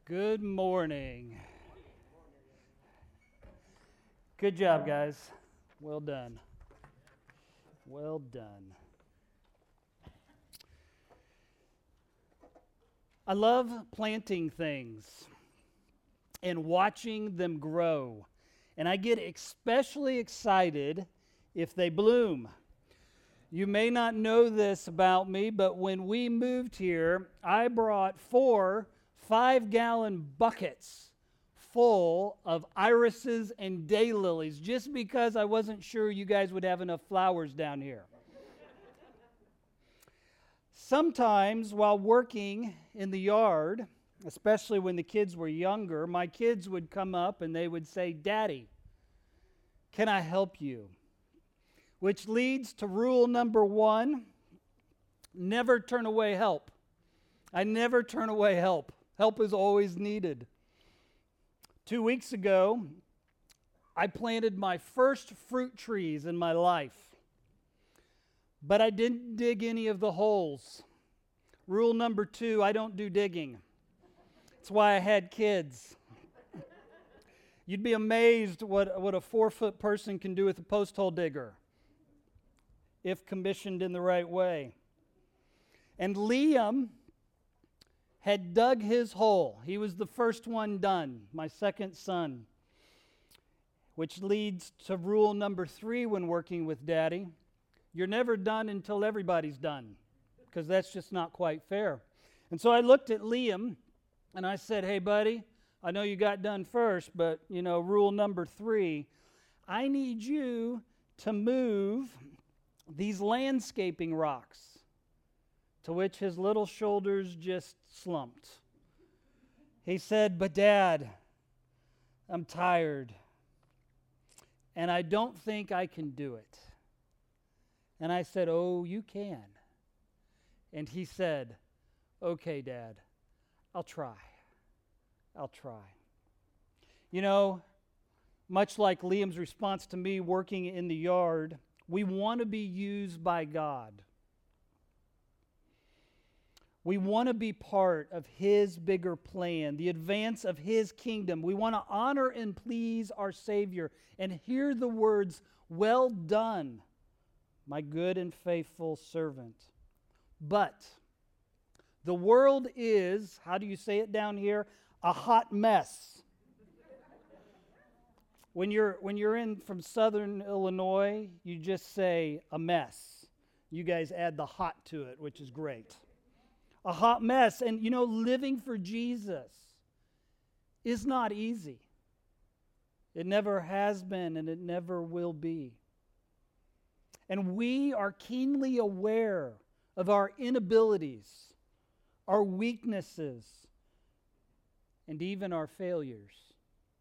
Good morning. Good job, guys. Well done. Well done. I love planting things and watching them grow. And I get especially excited if they bloom. You may not know this about me, but when we moved here, I brought 4 5-gallon buckets full of irises and daylilies just because I wasn't sure you guys would have enough flowers down here. Sometimes while working in the yard, especially when the kids were younger, my kids would come up and they would say, "Daddy, can I help you?" Which leads to rule number 1, never turn away help. I never turn away help. Help is always needed. 2 weeks ago, I planted my first fruit trees in my life, but I didn't dig any of the holes. Rule number 2, I don't do digging. That's why I had kids. You'd be amazed what a 4-foot person can do with a post hole digger if commissioned in the right way. And Liam had dug his hole. He was the first one done, my second son, which leads to rule number 3 when working with Daddy. You're never done until everybody's done, because that's just not quite fair. And so I looked at Liam and I said, "Hey, buddy, I know you got done first, but, rule number 3, I need you to move these landscaping rocks." To which his little shoulders just slumped. He said, "But Dad, I'm tired, and I don't think I can do it." And I said, "Oh, you can." And he said, "Okay, Dad, I'll try. I'll try." Much like Liam's response to me working in the yard, we want to be used by God. We want to be part of His bigger plan, the advance of His kingdom. We want to honor and please our Savior and hear the words, "Well done, my good and faithful servant." But the world is, how do you say it down here? A hot mess. When you're in from southern Illinois, you just say a mess. You guys add the hot to it, which is great. A hot mess. And living for Jesus is not easy. It never has been and it never will be. And we are keenly aware of our inabilities, our weaknesses, and even our failures.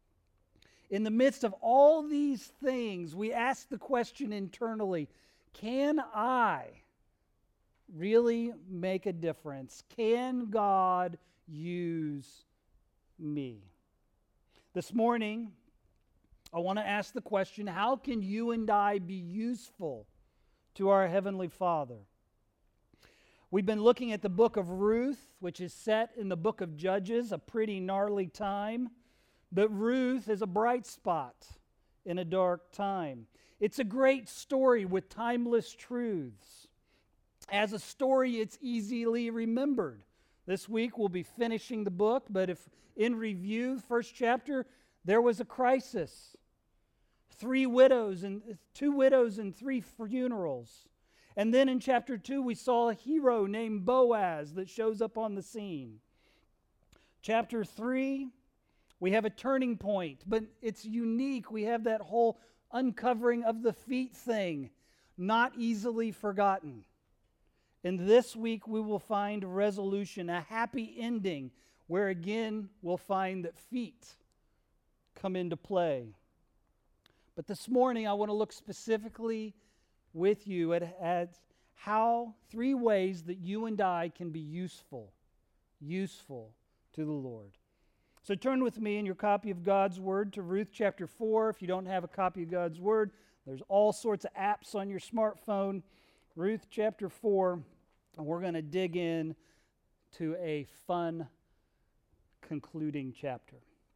In the midst of all these things, we ask the question internally, can I really make a difference? Can God use me? This morning, I want to ask the question, how can you and I be useful to our Heavenly Father? We've been looking at the book of Ruth, which is set in the book of Judges, a pretty gnarly time. But Ruth is a bright spot in a dark time. It's a great story with timeless truths. As a story, it's easily remembered. This week we'll be finishing the book, but if in review, first chapter, there was a crisis. 2 widows and 3 funerals. And then in chapter 2, we saw a hero named Boaz that shows up on the scene. Chapter 3, we have a turning point, but it's unique. We have that whole uncovering of the feet thing, not easily forgotten. And this week we will find resolution, a happy ending, where again we'll find that feet come into play. But this morning I want to look specifically with you at how 3 ways that you and I can be useful to the Lord. So turn with me in your copy of God's Word to Ruth chapter 4. If you don't have a copy of God's Word, there's all sorts of apps on your smartphone. Ruth chapter 4, and we're going to dig in to a fun concluding chapter.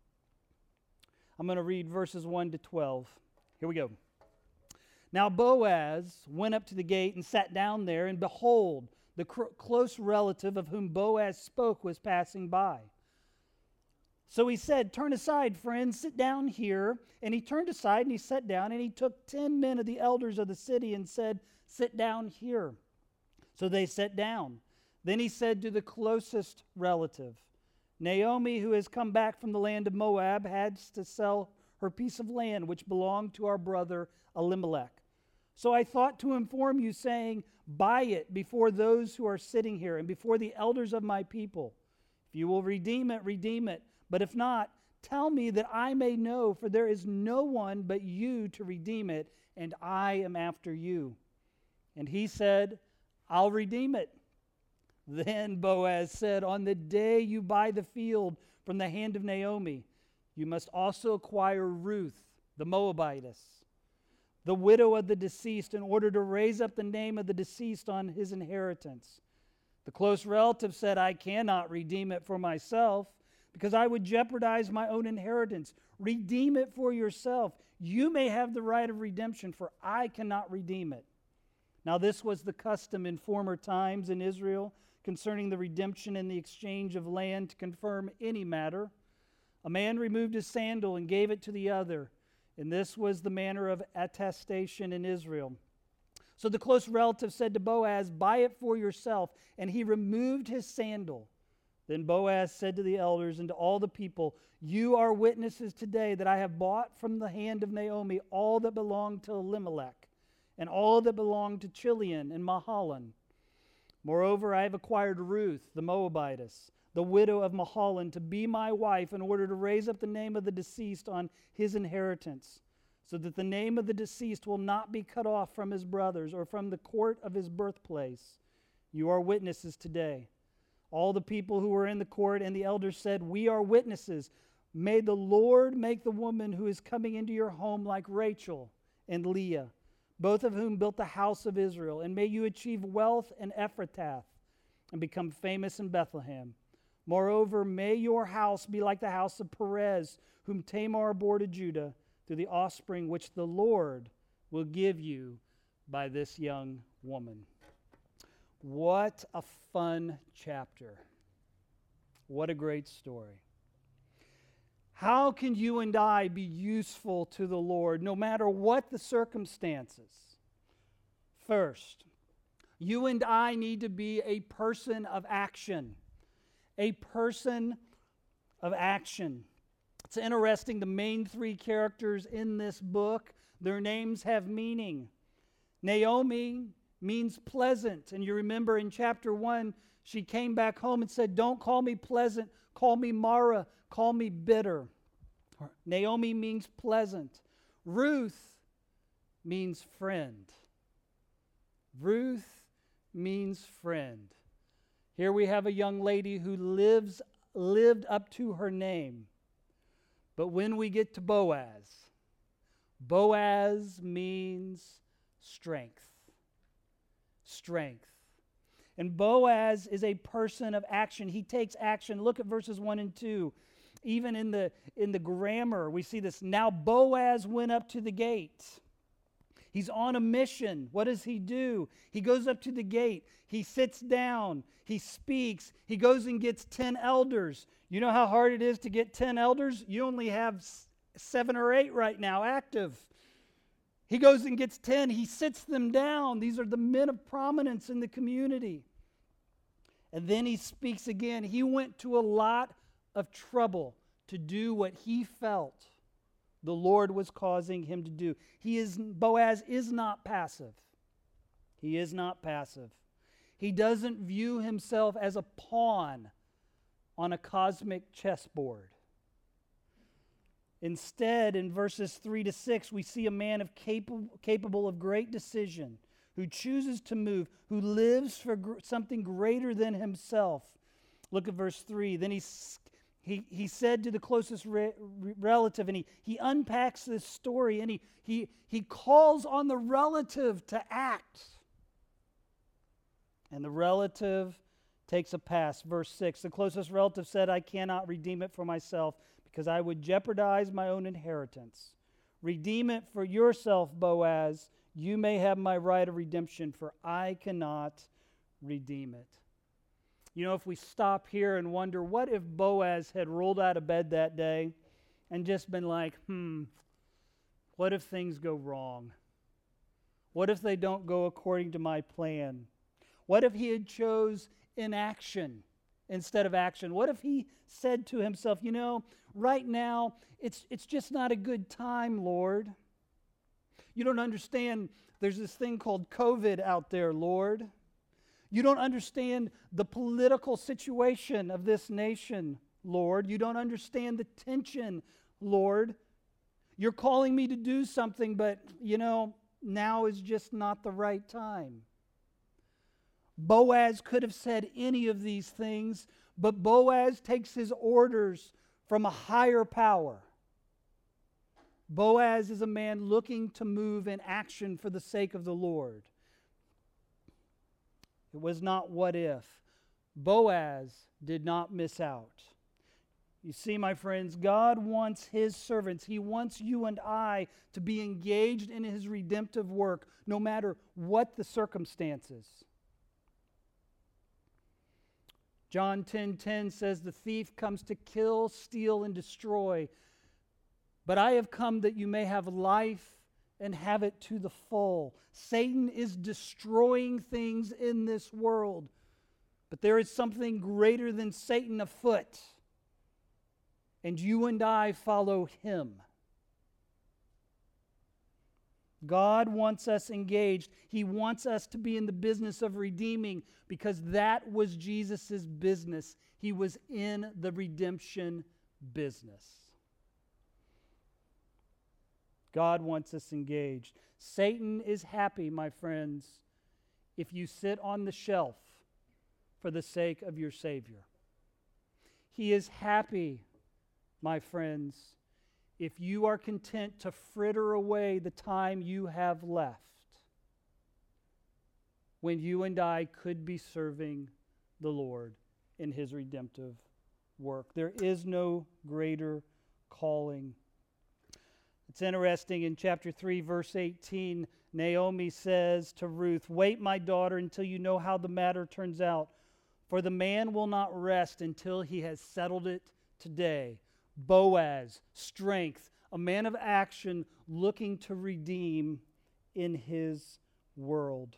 I'm going to read verses 1 to 12. Here we go. Now Boaz went up to the gate and sat down there, and behold, the close relative of whom Boaz spoke was passing by. So he said, "Turn aside, friend, sit down here." And he turned aside and he sat down, and he took 10 men of the elders of the city and said, "Sit down here." So they sat down. Then he said to the closest relative, "Naomi, who has come back from the land of Moab, has to sell her piece of land which belonged to our brother Elimelech. So I thought to inform you, saying, buy it before those who are sitting here and before the elders of my people. If you will redeem it, redeem it. But if not, tell me that I may know, for there is no one but you to redeem it, and I am after you." And he said, "I'll redeem it." Then Boaz said, "On the day you buy the field from the hand of Naomi, you must also acquire Ruth, the Moabitess, the widow of the deceased, in order to raise up the name of the deceased on his inheritance." The close relative said, "I cannot redeem it for myself, because I would jeopardize my own inheritance. Redeem it for yourself. You may have the right of redemption, for I cannot redeem it." Now this was the custom in former times in Israel concerning the redemption and the exchange of land to confirm any matter. A man removed his sandal and gave it to the other, and this was the manner of attestation in Israel. So the close relative said to Boaz, "Buy it for yourself," and he removed his sandal. Then Boaz said to the elders and to all the people, "You are witnesses today that I have bought from the hand of Naomi all that belonged to Elimelech, and all that belonged to Chilion and Mahalan. Moreover, I have acquired Ruth, the Moabitess, the widow of Mahalan, to be my wife, in order to raise up the name of the deceased on his inheritance, so that the name of the deceased will not be cut off from his brothers or from the court of his birthplace. You are witnesses today." All the people who were in the court and the elders said, "We are witnesses. May the Lord make the woman who is coming into your home like Rachel and Leah, both of whom built the house of Israel, and may you achieve wealth in Ephrathah and become famous in Bethlehem. Moreover, may your house be like the house of Perez, whom Tamar bore to Judah, through the offspring which the Lord will give you by this young woman." What a fun chapter. What a great story. How can you and I be useful to the Lord no matter what the circumstances? First, you and I need to be a person of action. A person of action. It's interesting, the main three characters in this book, their names have meaning. Naomi means pleasant. And you remember in chapter 1, she came back home and said, "Don't call me pleasant, call me Mara, call me bitter." Naomi means pleasant. Ruth means friend. Ruth means friend. Here we have a young lady who lived up to her name. But when we get to Boaz, Boaz means strength. Strength. And Boaz is a person of action. He takes action. Look at verses 1 and 2. Even in the grammar, we see this. Now Boaz went up to the gate. He's on a mission. What does he do? He goes up to the gate. He sits down. He speaks. He goes and gets 10 elders. You know how hard it is to get 10 elders? You only have 7 or 8 right now active. He goes and gets 10. He sits them down. These are the men of prominence in the community. And then he speaks again. He went to a lot of trouble to do what he felt the Lord was causing him to do. Boaz is not passive. He is not passive. He doesn't view himself as a pawn on a cosmic chessboard. Instead, in verses 3 to 6, we see a man capable of great decision, who chooses to move, who lives for something greater than himself. Look at verse 3. Then he said to the closest relative, and he unpacks this story, and he calls on the relative to act. And the relative takes a pass. Verse 6, the closest relative said, I cannot redeem it for myself because I would jeopardize my own inheritance. Redeem it for yourself, Boaz. You may have my right of redemption, for I cannot redeem it. You know, if we stop here and wonder, what if Boaz had rolled out of bed that day and just been like, what if things go wrong? What if they don't go according to my plan? What if he had chose inaction instead of action? What if he said to himself, you know, right now it's just not a good time, Lord. You don't understand, there's this thing called COVID out there, Lord. You don't understand the political situation of this nation, Lord. You don't understand the tension, Lord. You're calling me to do something, but, you know, now is just not the right time. Boaz could have said any of these things, but Boaz takes his orders from a higher power. Boaz is a man looking to move in action for the sake of the Lord. It was not what if. Boaz did not miss out. You see, my friends, God wants His servants. He wants you and I to be engaged in His redemptive work, no matter what the circumstances. John 10:10 says, the thief comes to kill, steal, and destroy. But I have come that you may have life and have it to the full. Satan is destroying things in this world. But there is something greater than Satan afoot. And you and I follow him. God wants us engaged. He wants us to be in the business of redeeming, because that was Jesus' business. He was in the redemption business. God wants us engaged. Satan is happy, my friends, if you sit on the shelf for the sake of your Savior. He is happy, my friends, if you are content to fritter away the time you have left when you and I could be serving the Lord in His redemptive work. There is no greater calling. It's interesting, in chapter 3, verse 18, Naomi says to Ruth, wait, my daughter, until you know how the matter turns out, for the man will not rest until he has settled it today. Boaz, strength, a man of action looking to redeem in his world.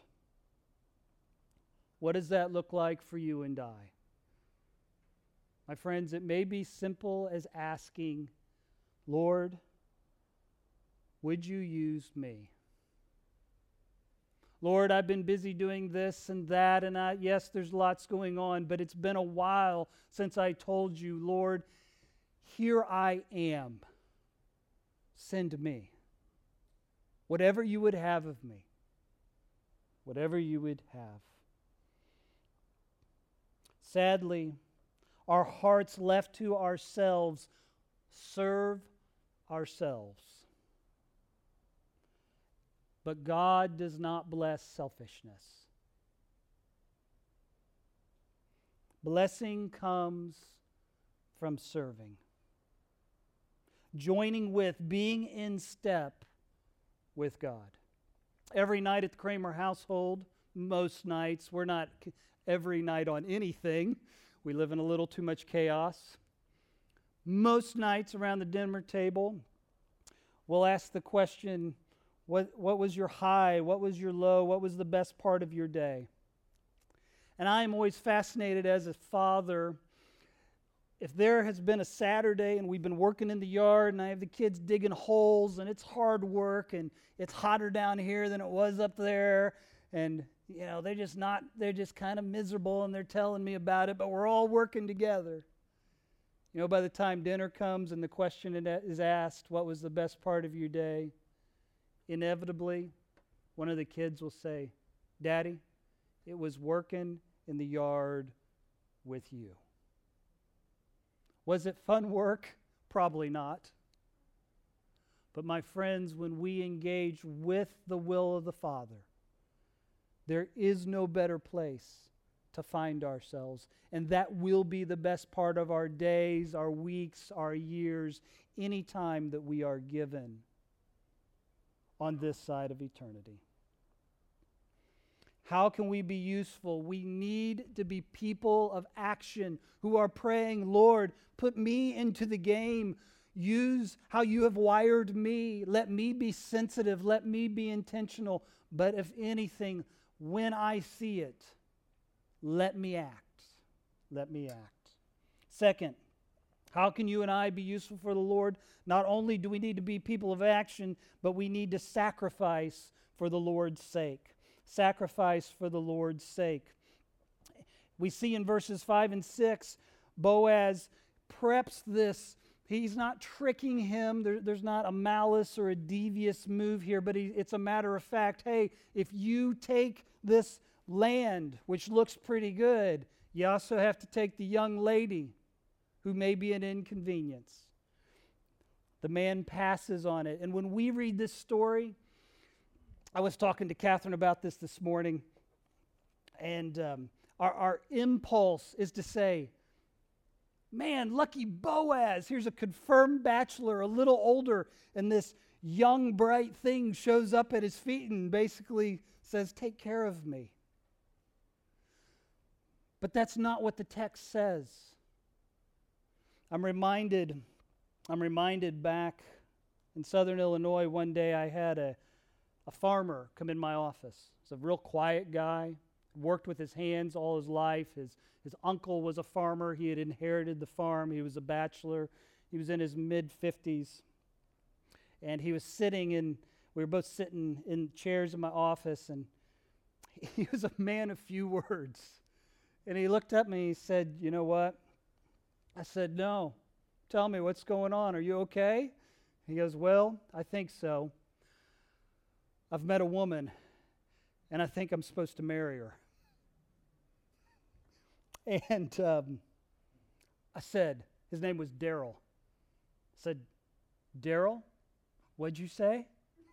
What does that look like for you and I? My friends, it may be simple as asking, Lord, would you use me? Lord, I've been busy doing this and that, and yes, there's lots going on, but it's been a while since I told you, Lord, here I am. Send me. Whatever you would have of me. Whatever you would have. Sadly, our hearts left to ourselves serve ourselves. But God does not bless selfishness. Blessing comes from serving. Joining with, being in step with God. Every night at the Kramer household, most nights, we're not every night on anything. We live in a little too much chaos. Most nights around the dinner table, we'll ask the question, what was your high? What was your low? What was the best part of your day? And I am always fascinated as a father, if there has been a Saturday and we've been working in the yard and I have the kids digging holes and it's hard work and it's hotter down here than it was up there, and you know, they're just kind of miserable and they're telling me about it, but we're all working together. You know, by the time dinner comes and the question is asked, what was the best part of your day? Inevitably, one of the kids will say, Daddy, it was working in the yard with you. Was it fun work? Probably not. But my friends, when we engage with the will of the Father, there is no better place to find ourselves. And that will be the best part of our days, our weeks, our years, any time that we are given on this side of eternity. How can we be useful? We need to be people of action who are praying, Lord, put me into the game. Use how you have wired me. Let me be sensitive. Let me be intentional. But if anything, when I see it, let me act. Let me act. Second, how can you and I be useful for the Lord? Not only do we need to be people of action, but we need to sacrifice for the Lord's sake. Sacrifice for the Lord's sake. We see in verses 5 and 6, Boaz preps this. He's not tricking him. There's not a malice or a devious move here, but it's a matter of fact. Hey, if you take this land, which looks pretty good, you also have to take the young lady who may be an inconvenience. The man passes on it. And when we read this story, I was talking to Catherine about this morning, and our impulse is to say, man, lucky Boaz. Here's a confirmed bachelor, a little older, and this young, bright thing shows up at his feet and basically says, take care of me. But that's not what the text says. I'm reminded back in southern Illinois, one day I had a farmer come in my office. He's a real quiet guy, worked with his hands all his life. His uncle was a farmer. He had inherited the farm. He was a bachelor. He was in his mid-50s. And we were both sitting in chairs in my office, and he was a man of few words. And he looked at me and he said, you know what? I said, no. Tell me, what's going on? Are you okay? He goes, well, I think so. I've met a woman, and I think I'm supposed to marry her. And I said, his name was Daryl. I said, Daryl, what'd you say?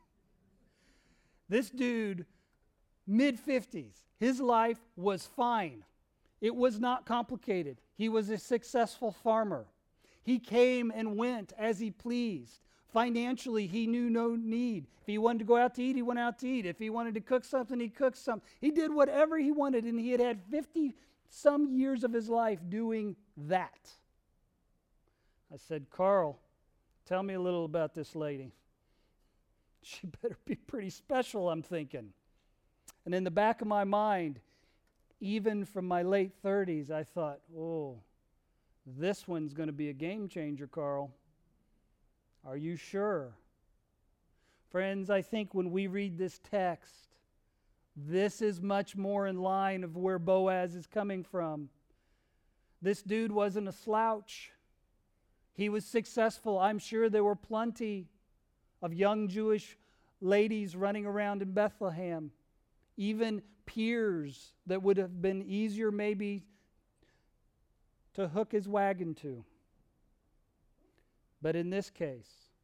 This dude, mid-50s, his life was fine. It was not complicated. He was a successful farmer. He came and went as he pleased. Financially, he knew no need. If he wanted to go out to eat, he went out to eat. If he wanted to cook something, he cooked something. He did whatever he wanted, and he had 50-some years of his life doing that. I said, Carl, tell me a little about this lady. She better be pretty special, I'm thinking. And in the back of my mind, even from my late 30s, I thought, oh, this one's going to be a game changer, Carl. Are you sure? Friends, I think when we read this text, this is much more in line of where Boaz is coming from. This dude wasn't a slouch. He was successful. I'm sure there were plenty of young Jewish ladies running around in Bethlehem, even peers that would have been easier maybe to hook his wagon to. But in this case,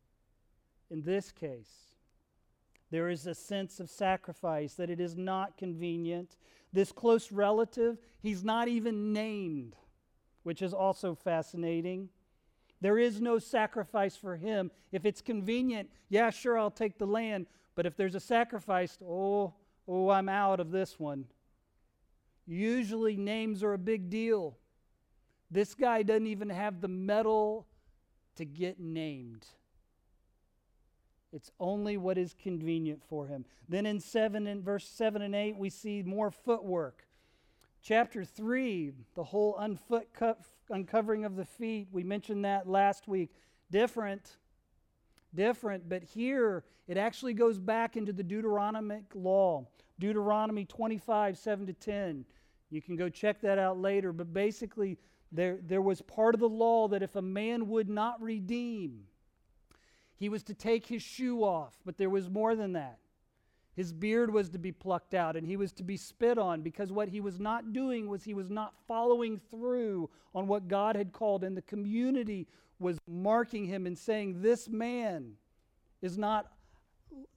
there is a sense of sacrifice, that it is not convenient. This close relative, he's not even named, which is also fascinating. There is no sacrifice for him. If it's convenient, yeah, sure, I'll take the land. But if there's a sacrifice, I'm out of this one. Usually names are a big deal. This guy doesn't even have the mettle to get named. It's only what is convenient for him. Then in verse 7 and 8, we see more footwork. Chapter 3, the whole uncovering of the feet, we mentioned that last week. Different, but here it actually goes back into the Deuteronomic law. Deuteronomy 25, 7-10. You can go check that out later, but basically there was part of the law that if a man would not redeem, he was to take his shoe off, but there was more than that. His beard was to be plucked out, and he was to be spit on, because what he was not doing was he was not following through on what God had called, and the community was marking him and saying, this man is not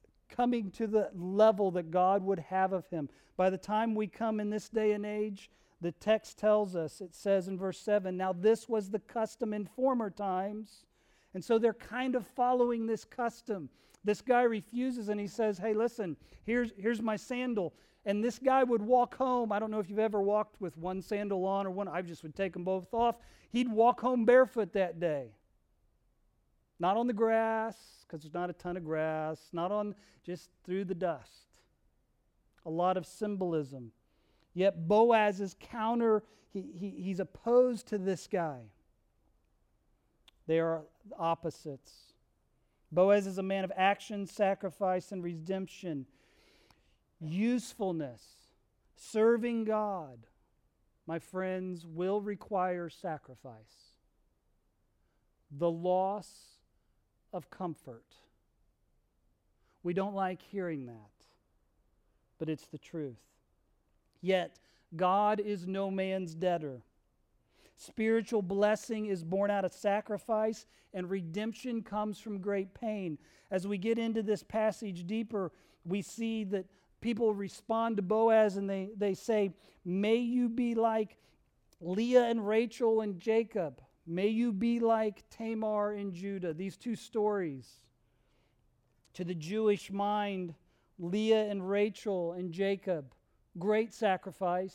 coming to the level that God would have of him. By the time we come in this day and age, The text tells us, it says in verse 7, now this was the custom in former times. And so they're kind of following this custom. This guy refuses and he says, hey, listen, here's my sandal. And this guy would walk home. I don't know if you've ever walked with one sandal on or one. I just would take them both off. He'd walk home barefoot that day. Not on the grass, because there's not a ton of grass. Not on, just through the dust. A lot of symbolism. Yet Boaz is he's opposed to this guy. They are opposites. Boaz is a man of action, sacrifice, and redemption. Usefulness, serving God, my friends, will require sacrifice. The loss of comfort. We don't like hearing that, but it's the truth. Yet, God is no man's debtor. Spiritual blessing is born out of sacrifice, and redemption comes from great pain. As we get into this passage deeper, we see that people respond to Boaz and they say, may you be like Leah and Rachel and Jacob. May you be like Tamar and Judah. These two stories. To the Jewish mind, Leah and Rachel and Jacob. Great sacrifice.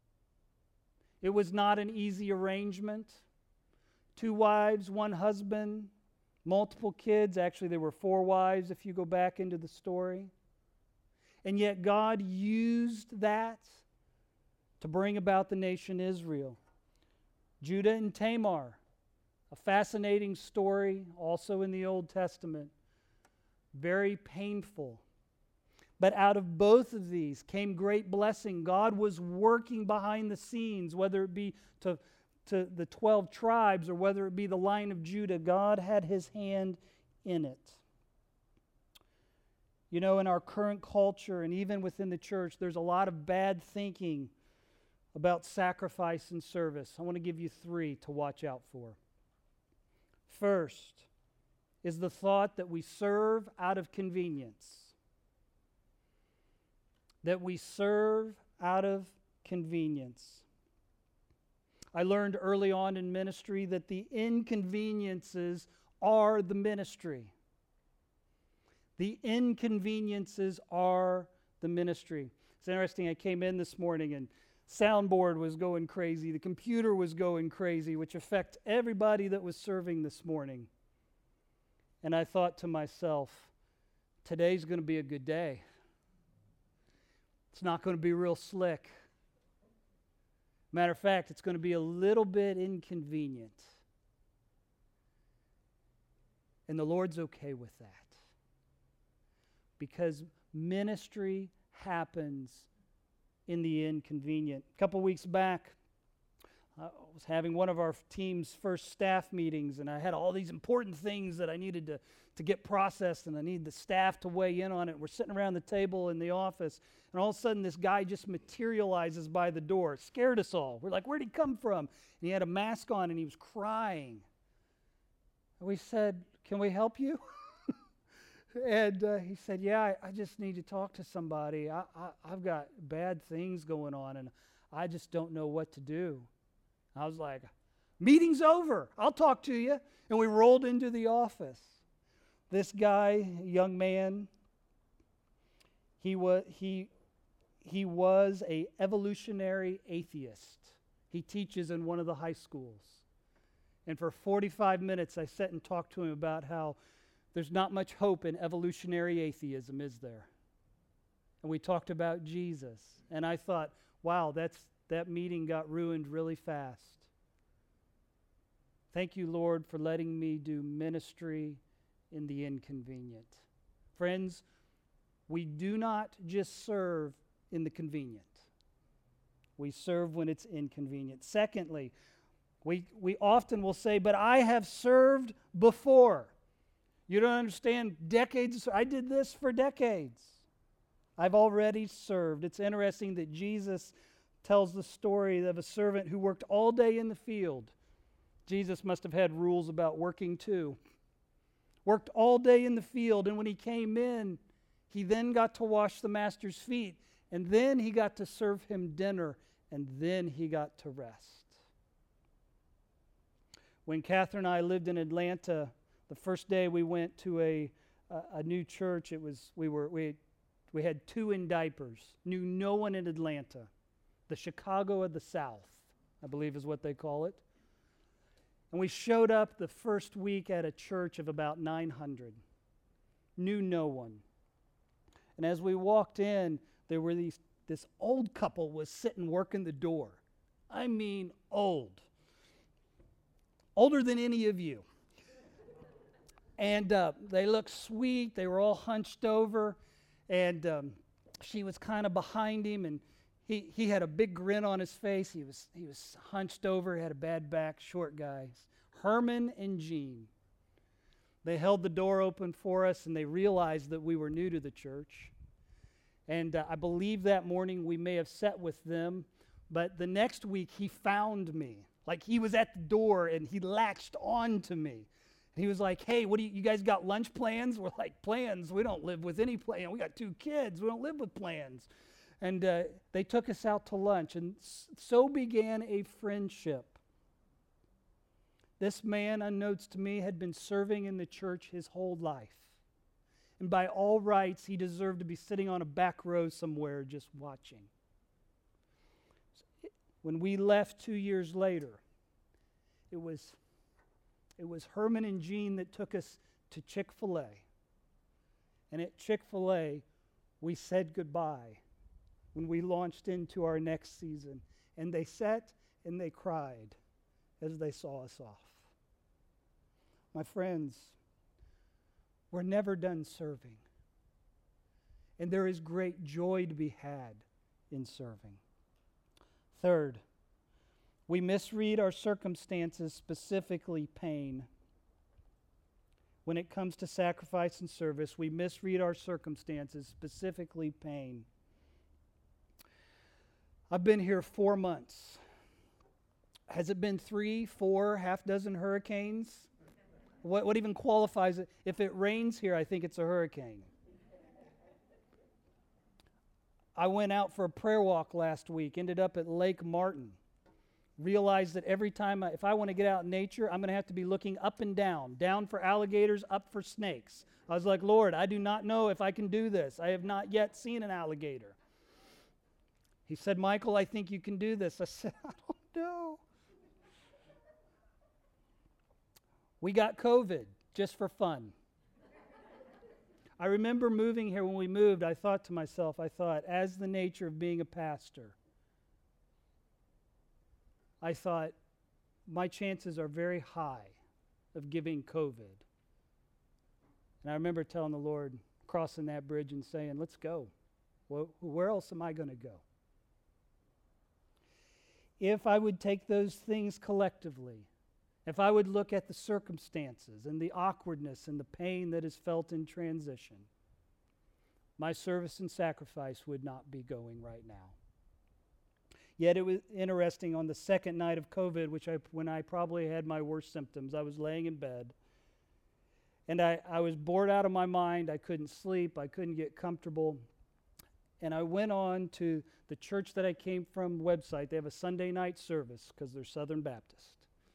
It was not an easy arrangement. 2 wives, 1 husband, multiple kids. Actually, there were 4 wives if you go back into the story. And yet God used that to bring about the nation Israel. Judah and Tamar, a fascinating story also in the Old Testament. Very painful. But out of both of these came great blessing. God was working behind the scenes, whether it be to the 12 tribes or whether it be the line of Judah. God had his hand in it. You know, in our current culture and even within the church, there's a lot of bad thinking about sacrifice and service. I want to give you 3 to watch out for. First is the thought that we serve out of convenience. That we serve out of convenience. I learned early on in ministry that the inconveniences are the ministry. The inconveniences are the ministry. It's interesting, I came in this morning and soundboard was going crazy. The computer was going crazy, which affected everybody that was serving this morning. And I thought to myself, today's going to be a good day. It's not going to be real slick. Matter of fact, it's going to be a little bit inconvenient. And the Lord's okay with that. Because ministry happens in the inconvenient. A couple weeks back, I was having one of our team's first staff meetings, and I had all these important things that I needed to get processed, and I needed the staff to weigh in on it. We're sitting around the table in the office, and all of a sudden this guy just materializes by the door. It scared us all. We're like, where'd he come from? And he had a mask on, and he was crying. And we said, can we help you? And he said, yeah, I just need to talk to somebody. I've got bad things going on, and I just don't know what to do. I was like, meeting's over. I'll talk to you. And we rolled into the office. This guy, young man, he was a evolutionary atheist. He teaches in one of the high schools. And for 45 minutes, I sat and talked to him about how there's not much hope in evolutionary atheism, is there? And we talked about Jesus. And I thought, wow, that meeting got ruined really fast. Thank you, Lord, for letting me do ministry in the inconvenient. Friends, we do not just serve in the convenient. We serve when it's inconvenient. Secondly, we often will say, but I have served before. You don't understand decades. I did this for decades. I've already served. It's interesting that Jesus tells the story of a servant who worked all day in the field. Jesus must have had rules about working too. Worked all day in the field, and when he came in, he then got to wash the master's feet, and then he got to serve him dinner and then he got to rest. When Catherine and I lived in Atlanta, the first day we went to a new church, we had 2 in diapers, knew no one in Atlanta. The Chicago of the South, I believe is what they call it. And we showed up the first week at a church of about 900. Knew no one. And as we walked in, there were this old couple was sitting working the door. I mean old. Older than any of you. And they looked sweet. They were all hunched over. And she was kind of behind him, and he had a big grin on his face. He was hunched over, had a bad back, short guys. Herman and Jean. They held the door open for us, and they realized that we were new to the church. And I believe that morning we may have sat with them, but the next week he found me. Like he was at the door, and he latched on to me. And he was like, hey, what do you guys got lunch plans? We're like, plans? We don't live with any plan. We got 2 kids. We don't live with plans. And they took us out to lunch, and so began a friendship. This man, unknowns to me, had been serving in the church his whole life. And by all rights, he deserved to be sitting on a back row somewhere just watching. When we left 2 years later, it was Herman and Jean that took us to Chick-fil-A. And at Chick-fil-A, we said goodbye when we launched into our next season. And they sat and they cried as they saw us off. My friends, we're never done serving. And there is great joy to be had in serving. Third, we misread our circumstances, specifically pain. When it comes to sacrifice and service, we misread our circumstances, specifically pain. I've been here 4 months. Has it been 3, 4, half dozen hurricanes? What even qualifies it? If it rains here, I think it's a hurricane. I went out for a prayer walk last week, ended up at Lake Martin. Realized that every time, if I want to get out in nature, I'm going to have to be looking up and down for alligators, up for snakes. I was like, Lord, I do not know if I can do this. I have not yet seen an alligator. He said, Michael, I think you can do this. I said, I don't know. We got COVID just for fun. I remember moving here. When we moved, I thought to myself, as the nature of being a pastor, I thought, my chances are very high of giving COVID. And I remember telling the Lord, crossing that bridge and saying, let's go. Well, where else am I going to go? If I would take those things collectively, if I would look at the circumstances and the awkwardness and the pain that is felt in transition, my service and sacrifice would not be going right now. Yet it was interesting, on the second night of COVID, when I probably had my worst symptoms, I was laying in bed, and I was bored out of my mind. I couldn't sleep. I couldn't get comfortable. And I went on to the church that I came from website. They have a Sunday night service because they're Southern Baptist.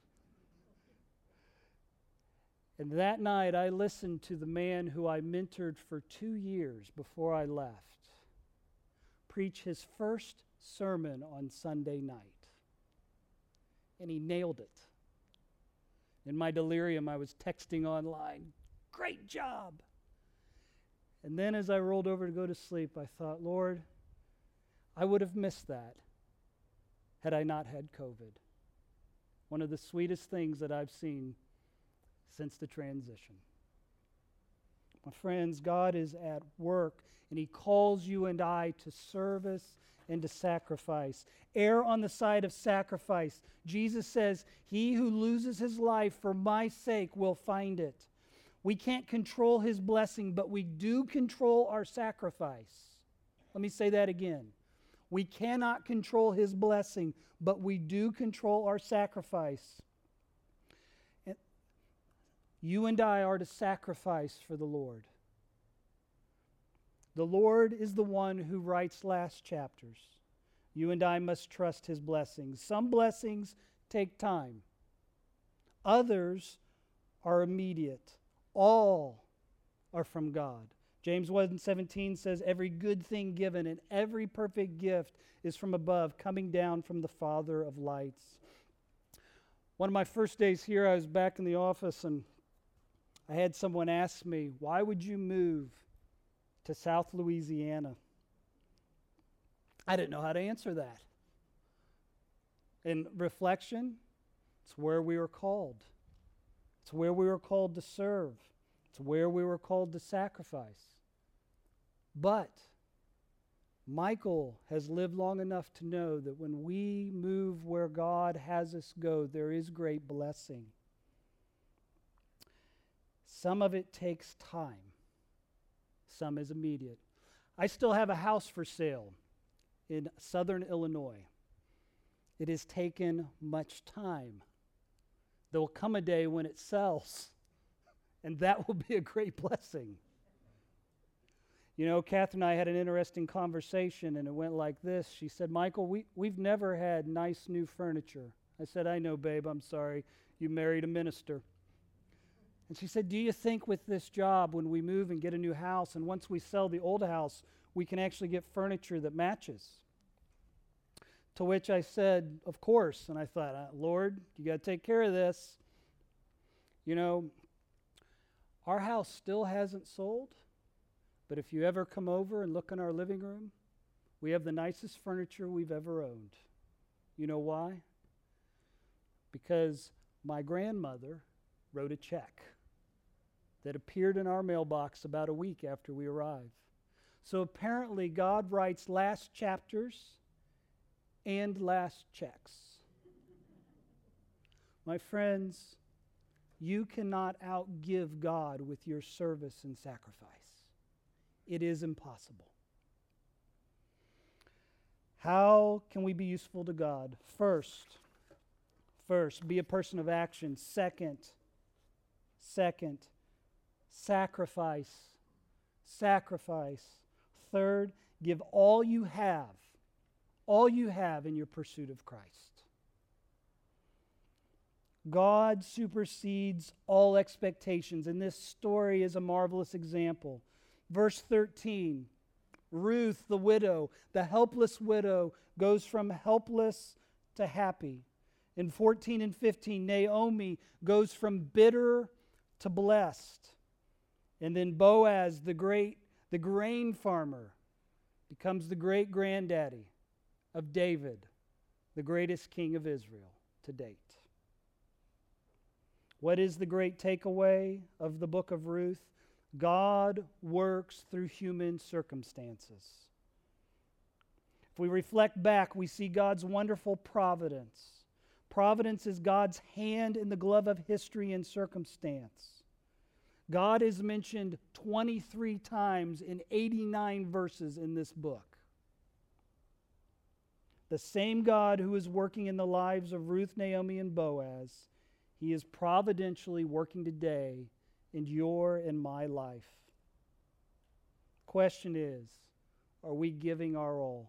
And that night, I listened to the man who I mentored for 2 years before I left preach his first sermon on Sunday night. And he nailed it. In my delirium, I was texting online, great job. And then as I rolled over to go to sleep, I thought, Lord, I would have missed that had I not had COVID. One of the sweetest things that I've seen since the transition. My friends, God is at work, and He calls you and I to service and to sacrifice. Err on the side of sacrifice. Jesus says, he who loses his life for my sake will find it. We can't control His blessing, but we do control our sacrifice. Let me say that again. We cannot control His blessing, but we do control our sacrifice. And you and I are to sacrifice for the Lord. The Lord is the one who writes last chapters. You and I must trust his blessings. Some blessings take time. Others are immediate. All are from God. James 1:17 says, every good thing given and every perfect gift is from above, coming down from the Father of lights. One of my first days here, I was back in the office and I had someone ask me, why would you move to South Louisiana? I didn't know how to answer that. In reflection, it's where we were called. It's where we were called to serve. It's where we were called to sacrifice. But Michael has lived long enough to know that when we move where God has us go, there is great blessing. Some of it takes time. Some is immediate. I still have a house for sale in southern Illinois. It has taken much time. There will come a day when it sells, and that will be a great blessing. You know, Catherine and I had an interesting conversation, and it went like this. She said, Michael, we've never had nice new furniture. I said, I know, babe, I'm sorry. You married a minister. And she said, do you think with this job, when we move and get a new house, and once we sell the old house, we can actually get furniture that matches? To which I said, of course. And I thought, Lord, you got to take care of this. You know, our house still hasn't sold, but if you ever come over and look in our living room, we have the nicest furniture we've ever owned. You know why? Because my grandmother wrote a check that appeared in our mailbox about a week after we arrived. So apparently God writes last chapters and last checks. My friends, you cannot outgive God with your service and sacrifice. It is impossible. How can we be useful to God? First, be a person of action. Second, sacrifice. Third, give all you have in your pursuit of Christ. God supersedes all expectations, and this story is a marvelous example. Verse 13, Ruth, the widow, the helpless widow, goes from helpless to happy. In 14 and 15, Naomi goes from bitter to blessed. And then Boaz, the grain farmer, becomes the great-granddaddy of David, the greatest king of Israel to date. What is the great takeaway of the book of Ruth? God works through human circumstances. If we reflect back, we see God's wonderful providence. Providence is God's hand in the glove of history and circumstance. God is mentioned 23 times in 89 verses in this book. The same God who is working in the lives of Ruth, Naomi, and Boaz, He is providentially working today in your and my life. Question is, are we giving our all?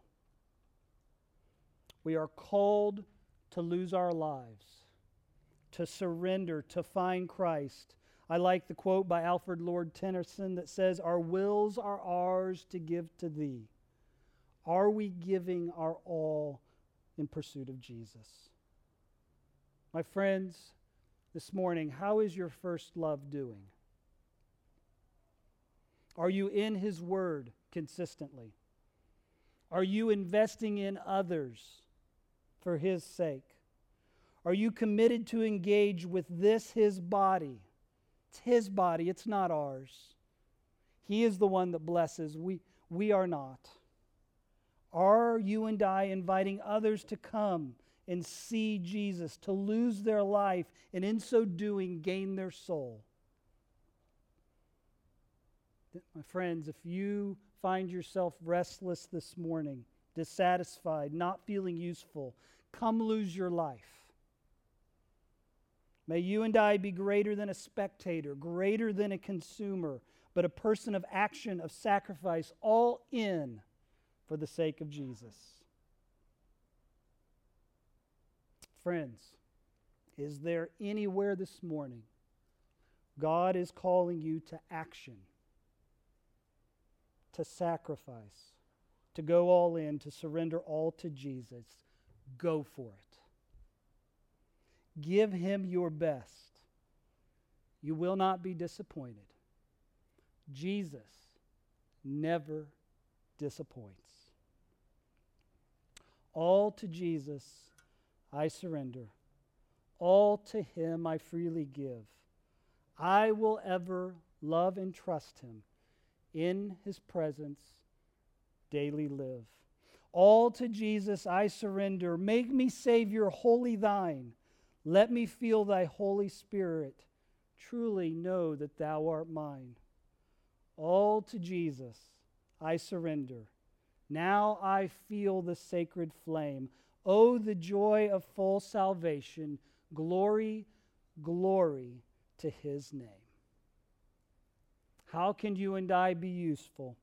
We are called to lose our lives, to surrender, to find Christ. I like the quote by Alfred Lord Tennyson that says, our wills are ours to give to Thee. Are we giving our all in pursuit of Jesus? My friends, this morning, how is your first love doing? Are you in His Word consistently? Are you investing in others for His sake? Are you committed to engage with this, His body? It's His body, it's not ours. He is the one that blesses. We are not. Are you and I inviting others to come and see Jesus, to lose their life, and in so doing, gain their soul? My friends, if you find yourself restless this morning, dissatisfied, not feeling useful, come lose your life. May you and I be greater than a spectator, greater than a consumer, but a person of action, of sacrifice, all in for the sake of Jesus. Friends, is there anywhere this morning God is calling you to action, to sacrifice, to go all in, to surrender all to Jesus? Go for it. Give Him your best. You will not be disappointed. Jesus never disappoints. All to Jesus I surrender. All to Him I freely give. I will ever love and trust Him. In His presence daily live. All to Jesus I surrender. Make me, Savior, wholly Thine. Let me feel Thy Holy Spirit. Truly know that Thou art mine. All to Jesus I surrender. Now I feel the sacred flame. Oh, the joy of full salvation. Glory, glory to His name. How can you and I be useful?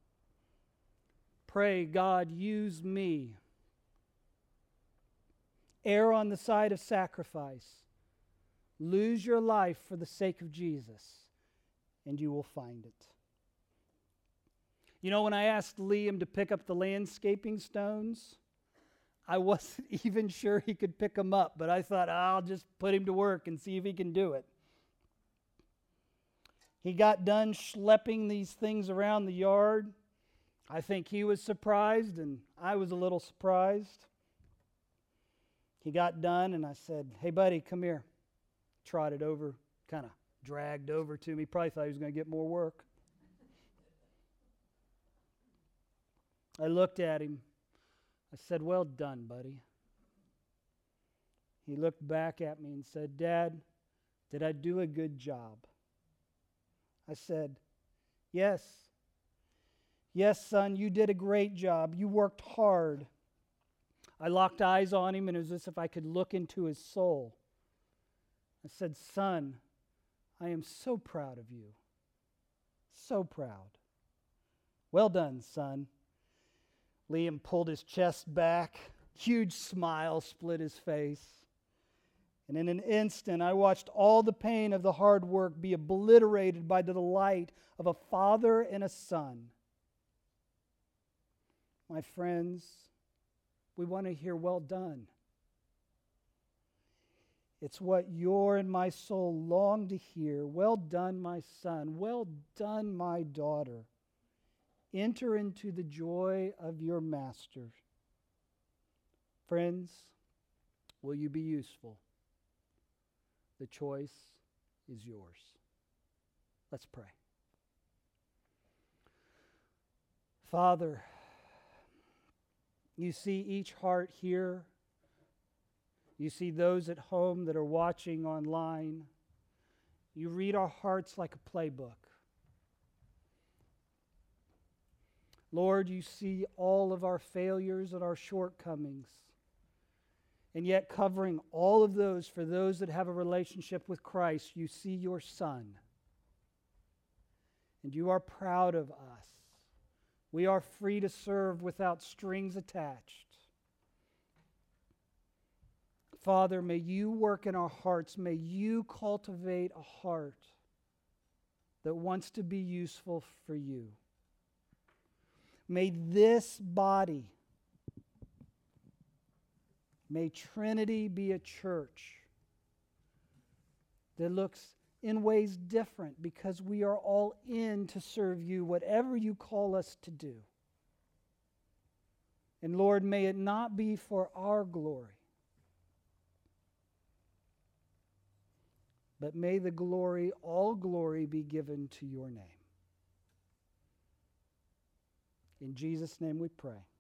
Pray, God, use me. Err on the side of sacrifice. Lose your life for the sake of Jesus, and you will find it. You know, when I asked Liam to pick up the landscaping stones, I wasn't even sure he could pick them up, but I thought, I'll just put him to work and see if he can do it. He got done schlepping these things around the yard. I think he was surprised, and I was a little surprised. He got done, and I said, hey, buddy, come here. Trotted over, kind of dragged over to me. Probably thought he was going to get more work. I looked at him. I said, well done, buddy. He looked back at me and said, Dad, did I do a good job? I said, yes. Yes, son, you did a great job. You worked hard. I locked eyes on him, and it was as if I could look into his soul. I said, son, I am so proud of you. So proud. Well done, son. Liam pulled his chest back. Huge smile split his face. And in an instant, I watched all the pain of the hard work be obliterated by the delight of a father and a son. My friends, we want to hear well done. It's what your and my soul long to hear. Well done, my son. Well done, my daughter. Enter into the joy of your master. Friends, will you be useful? The choice is yours. Let's pray. Father, you see each heart here. You see those at home that are watching online. You read our hearts like a playbook. Lord, you see all of our failures and our shortcomings. And yet covering all of those for those that have a relationship with Christ, you see your Son. And you are proud of us. We are free to serve without strings attached. Father, may you work in our hearts. May you cultivate a heart that wants to be useful for you. May this body, may Trinity be a church that looks in ways different because we are all in to serve you, whatever you call us to do. And Lord, may it not be for our glory, but may the glory, all glory, be given to your name. In Jesus' name we pray.